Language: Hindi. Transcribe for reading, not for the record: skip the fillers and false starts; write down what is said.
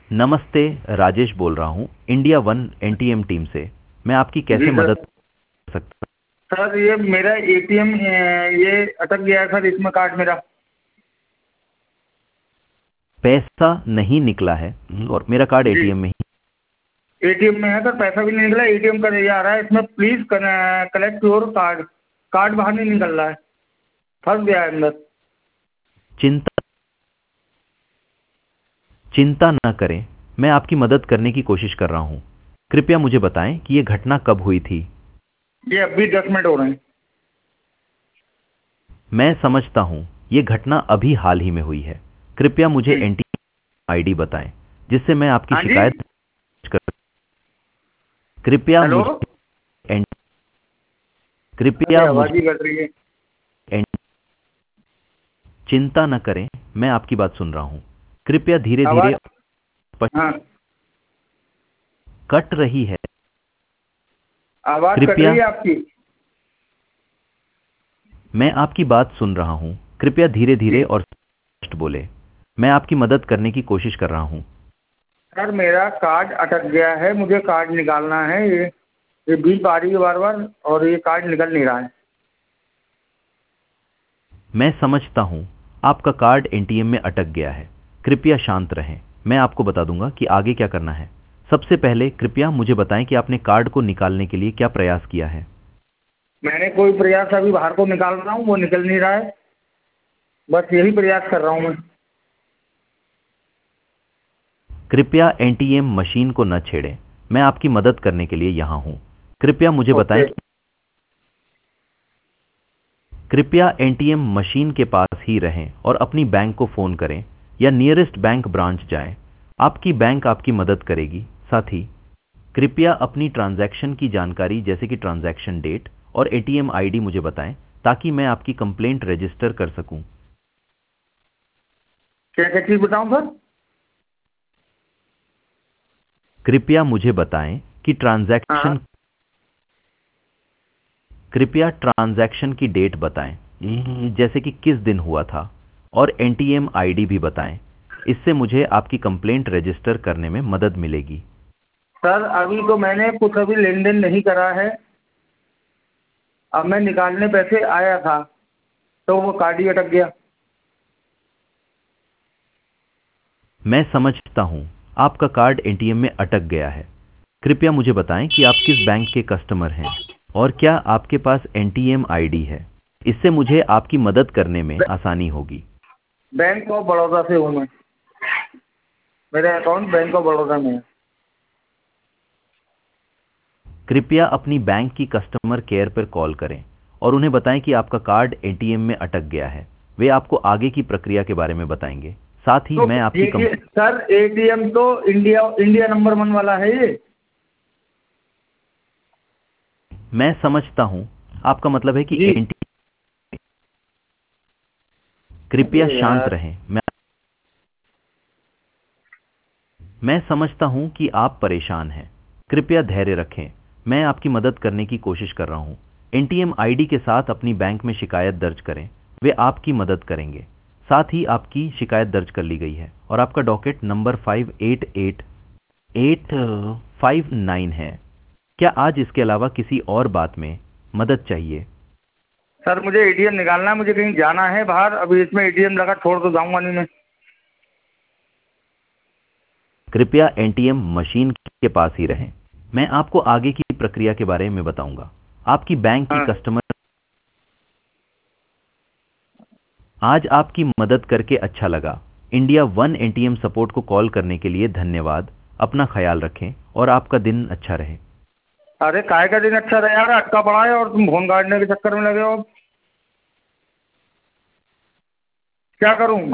नमस्ते। राजेश बोल रहा हूँ इंडिया वन एनटीएम टीम से। मैं आपकी कैसे जी सर। मदद कर सकता सर ये मेरा एटीएम ये अटक गया है सर, इसमें कार्ड मेरा। हूँ? पैसा नहीं निकला है और मेरा कार्ड जी, एटीएम में ही। एटीएम में है सर, पैसा भी नहीं निकला, एटीएम का ये आ रहा है इसमें, please collect your card. Card बाहर नहीं निकल रहा है, फंस गया है अंदर। चिंता चिंता न करें, मैं आपकी मदद करने की कोशिश कर रहा हूँ। कृपया मुझे बताएं कि ये घटना कब हुई थी। ये अभी 10 मिनट हो रहे हैं। मैं समझता हूँ ये घटना अभी हाल ही में हुई है। कृपया मुझे जी। एनटीएम आईडी बताएं जिससे मैं आपकी हाँ जी। शिकायत दर्ज कर। कृपया हेलो। मुझे एन, अरे कृपया आवाज मुझे ही कट रही है। एन, चिंता न करें, मैं आपकी बात सुन रहा हूँ। कृपया धीरे धीरे। आवाज। हाँ, कट रही है। आवाज कट रही कृपया है आपकी। मैं आपकी बात सुन रहा हूँ। कृपया धीरे जी धीरे और स्पष्ट बोले। मैं आपकी मदद करने की कोशिश कर रहा हूँ। सर, मेरा कार्ड अटक गया है, मुझे कार्ड निकालना है। ये बीप आ रही है बार बार और ये कार्ड निकल नहीं रहा है। मैं समझता हूँ आपका कार्ड एटीएम में अटक गया है। कृपया शांत रहें। मैं आपको बता दूंगा कि आगे क्या करना है। सबसे पहले कृपया मुझे बताएं कि आपने कार्ड को निकालने के लिए क्या प्रयास किया है। मैंने कोई प्रयास, अभी बाहर को निकाल रहा हूँ, वो निकल नहीं रहा है। बस यही प्रयास कर रहा हूँ मैं। कृपया एटीएम मशीन को न छेड़ें। मैं आपकी मदद करने के लिए यहाँ हूँ। कृपया मुझे बताएं ओके। कि कृपया एटीएम मशीन के पास ही रहें और अपनी बैंक को फोन करें या नियरेस्ट बैंक ब्रांच जाएं। आपकी बैंक आपकी मदद करेगी। साथ ही कृपया अपनी ट्रांजैक्शन की जानकारी जैसे कि ट्रांजैक्शन डेट और एटीएम आईडी मुझे बताएं ताकि मैं आपकी कंप्लेंट रजिस्टर कर सकूं। क्या क्या चीज़ बताऊँ सर? कृपया मुझे बताएं कि हाँ। कृपया ट्रांजैक्शन की डेट बताएं, जैसे कि किस दिन हुआ था, और एटीएम आईडी भी बताएं। इससे मुझे आपकी कंप्लेंट रजिस्टर करने में मदद मिलेगी। सर अभी तो मैंने कुछ अभी लेन देन नहीं करा है। अब मैं निकालने पैसे आया था तो वो कार्ड ही अटक गया। मैं समझता हूं आपका कार्ड एटीएम में अटक गया है। कृपया मुझे बताएं कि आप किस बैंक के कस्टमर हैं और क्या आपके पास एटीएम आईडी है। इससे मुझे आपकी मदद करने में आसानी होगी। बैंक ऑफ बड़ौदा से हूँ मैं। मेरा अकाउंट बैंक ऑफ बड़ौदा में है। कृपया अपनी बैंक की कस्टमर केयर पर कॉल करें और उन्हें बताएं कि आपका कार्ड एटीएम में अटक गया है। वे आपको आगे की प्रक्रिया के बारे में बताएंगे। साथ ही तो मैं आपकी ये सर, एटीएम तो इंडिया इंडिया नंबर 1 वाला है ये। मैं समझता हूं आपका मतलब है कि जी। एटी। कृपया अरे शांत यार। रहें। मैं समझता हूं कि आप परेशान हैं। कृपया धैर्य रखें। मैं आपकी मदद करने की कोशिश कर रहा हूं। एटीएम आईडी के साथ अपनी बैंक में शिकायत दर्ज करें। वे आपकी मदद करेंगे। साथ ही आपकी शिकायत दर्ज कर ली गई है और आपका डॉकेट नंबर 588859 है। क्या आज इसके अलावा किसी और बात में मदद चाहिए? सर मुझे एटीएम निकालना है, मुझे कहीं जाना है बाहर, अभी इसमें एटीएम लगा, छोड़ तो जाऊंगा नहीं मैं। कृपया एटीएम मशीन के पास ही रहें। मैं आपको आगे की प्रक्रिया के बारे में बताऊंगा। आपकी बैंक की हाँ। कस्टमर। आज आपकी मदद करके अच्छा लगा। इंडिया वन एटीएम सपोर्ट को कॉल करने के लिए धन्यवाद। अपना ख्याल रखें और आपका दिन अच्छा रहे। अरे काय का दिन अच्छा रहा यार, अटका पड़ा है और तुम फोन काटने के चक्कर में लगे हो। अब क्या करूं?